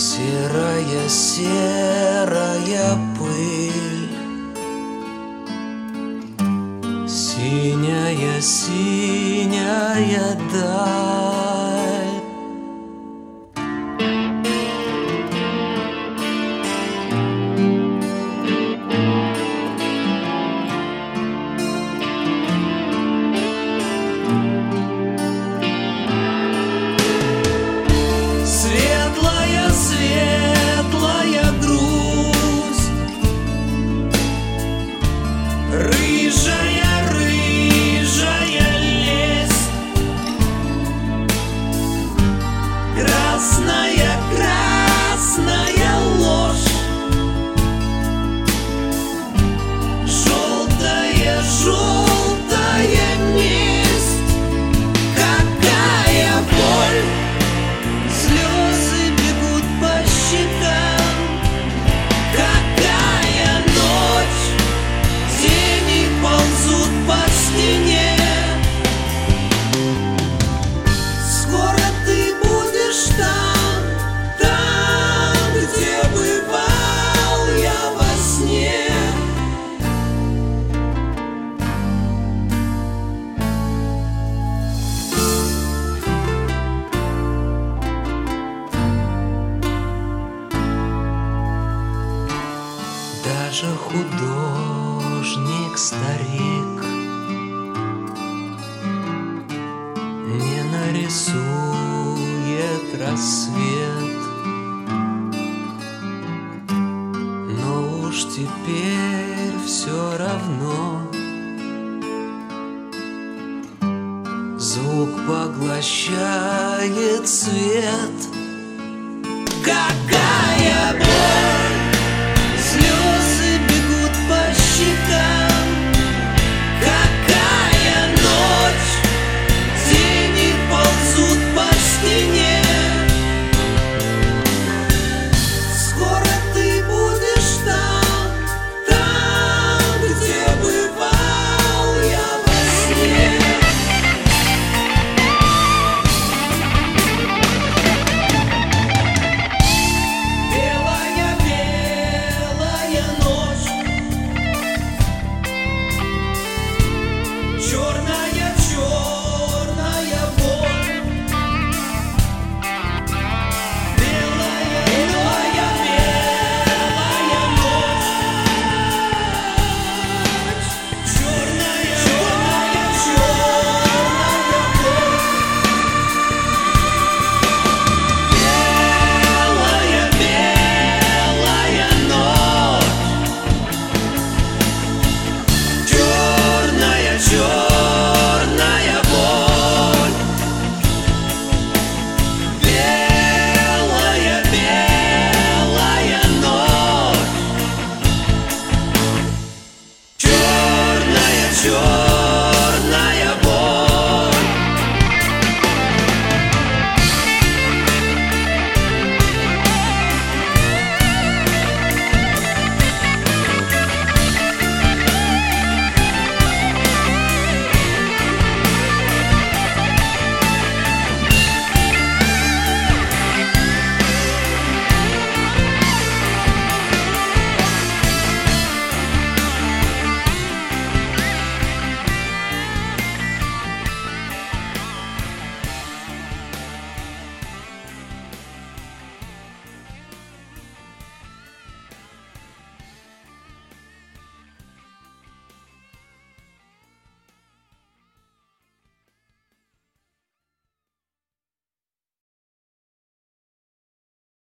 Серая, серая пыль, синяя, синяя даль. Светлая, светлая грусть, рыжая, рыжая лесть, красная, красная ложь, желтая, желтая месть. Какая боль! Слезы бегут по щекам. Какая ночь! Тени ползут по стене. Скоро ты будешь там, где бывал я во сне. Даже художник-старик не нарисует рассвет, но уж теперь все равно звук поглощает свет. Как